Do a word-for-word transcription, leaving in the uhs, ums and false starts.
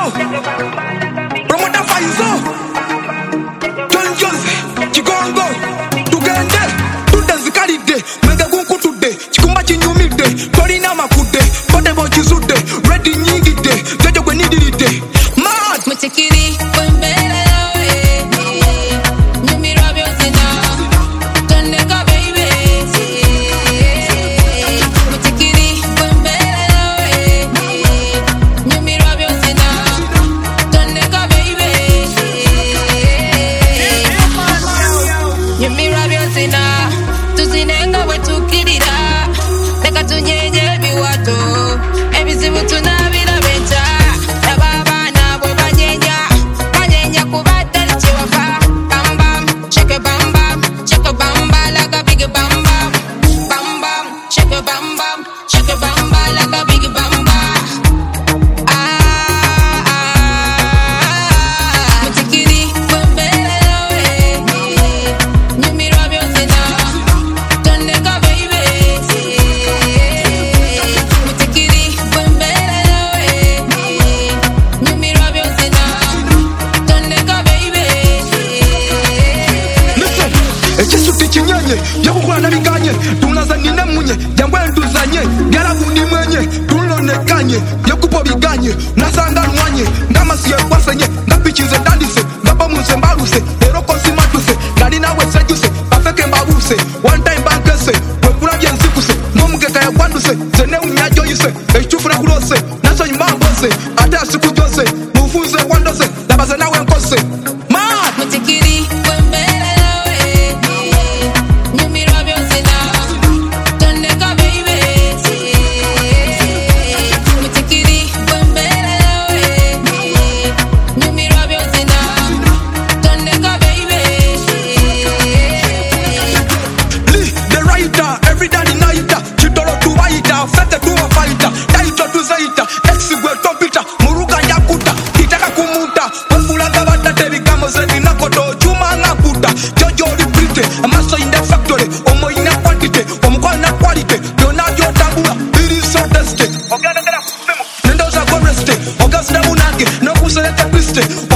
Promoter Faizo John Jose Chigongo Tugende Tutazikari Mega gunku today Chikumba chinyumi day Torina makude Kote bochizude Ready nyingi day Jojo kwe nidiri day Mad Mutikiri Wembele lawe Nyumi rabio zina Tandeka baby Mutikiri Wembele lawe Nyumi rabio zina Tandeka baby Nyumi rabio zina Tuzinenga wetukirira Neka tunyenye biwato Ebizibu tunabira beta Nababa bwe banyenya Banyenya kubata lichiwafa Bam bam, shake bam bam Shake bam bam like a big bam bam Bam bam, shake bam bam Shake bam bam like a big bam bam Ah, ah Mutikiri, wembele lawe Nyumi rabio zina Tandeka baby Mutikiri, wembele lawe Nyumi rabio zina Tandeka baby Listen Echesu tichinyenye Yakukula nabiganye Tunaza nine munye Jambwe nduzanye Gyala kundi mwenye Tunonekanye Yakupo biganye Nasanga nwanye Ngama siye kwasenye Ngapichize dandise Ngapa munse mbaluse Eroko simatuse Galina wesejuse Afeke mbabuse One time bankese Wekula byensikuse Nomukeka ya kwanduse Zene unyajo yise Echufuna kulose Naso nyumbambose Ate asiku jose Mufunze wandose Labase nawe nkose Mad Mutikiri, wembele lawe Nyumi rabio zina Tandeka baby Mutikiri, wembele lawe Nyumi rabio zina Tandeka baby Lee, the writer, every day the nighter. Chitoro to waiter, fete to a fighter. Taito to zaita, exigwe topita, muruga yakuta, kitaka kumuta. Wafula gabata tebi kamo zedi nakoto, chuma nakuta. Jojo repeat, a master in the factory, omo in a quantity, omo in a quality. Leonardo Tabula, it is so tested. Ogana gara kusemo, nendo za goreste, ogas na munage, no kuselete piste.